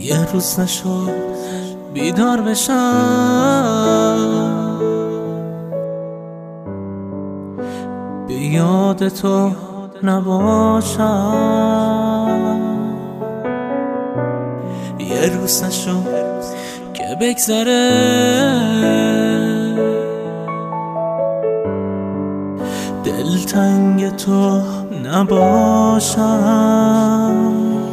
یه روز نشد بیدار بشم، به یاد تو نباشم. یه روز نشد که بگذره، دلتنگ تو نباشم.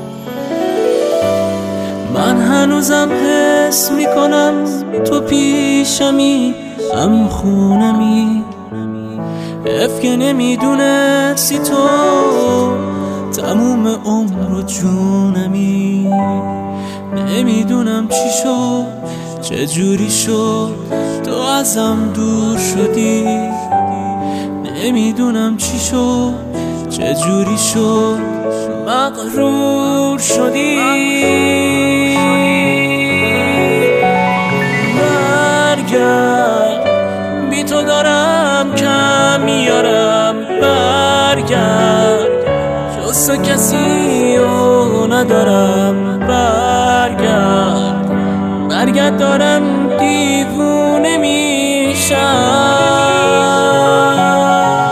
من هنوزم حس میکنم تو پیشمی، هم خونمی. حیف که نمیدونستی تو تموم عمر و جونمی. نمیدونم چی شد، چه جوری شد تو ازم دور شدی. نمیدونم چی شد، چه جوری شد مغرور شدی. برگرد، بی تو دارم کم میارم. برگرد، جز تو کسی رو ندارم. برگرد، برگرد دارم دیوونه میشم.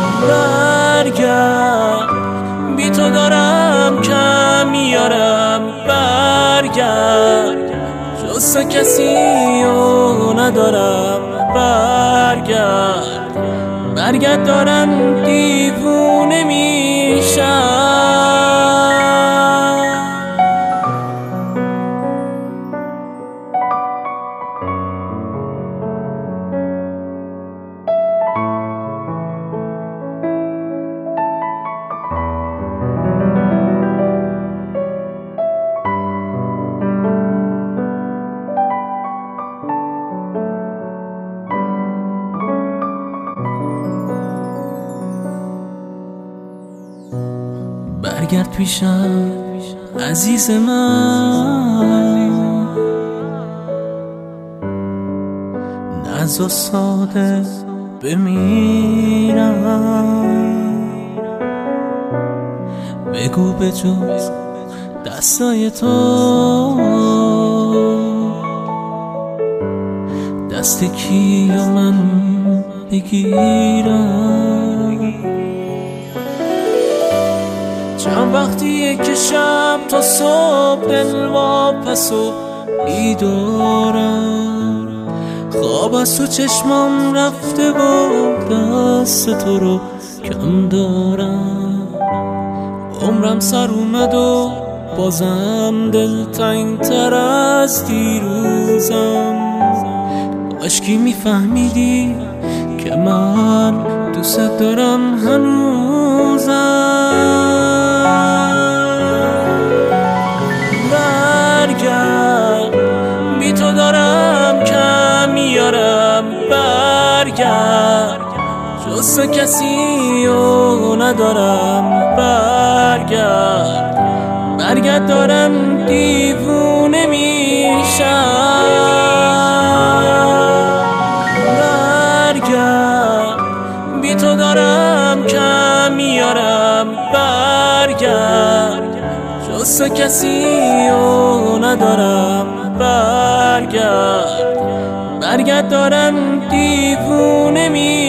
برگرد، بی تو دارم کم میارم. برگرد، جز تو کسی رو ندارم. برگرد، برگرد دارم دیوونه میشم. برگرد پیشم عزیز من، نز و ساده بمیرم. بگو به جز دستای تو دست کیو من بگیرم. چند وقتیه که شب تا صبح دل واپس و بیدارم. خواب از تو چشمام رفته و دست تو رو کم دارم. عمرم سر اومد و بازم دلتنگ تر از دیروزم. کاشکی میفهمیدی که من دوست دارم هنوزم. برگرد، بی تو دارم کم میارم. برگرد، جز تو کسی رو ندارم. برگرد، برگرد دارم دیوونه میشم. برگرد، بی تو دارم کم میارم. برگرد، جز تو کسی رو ندارم. برگرد، برگرد دارم دیوونه میشم.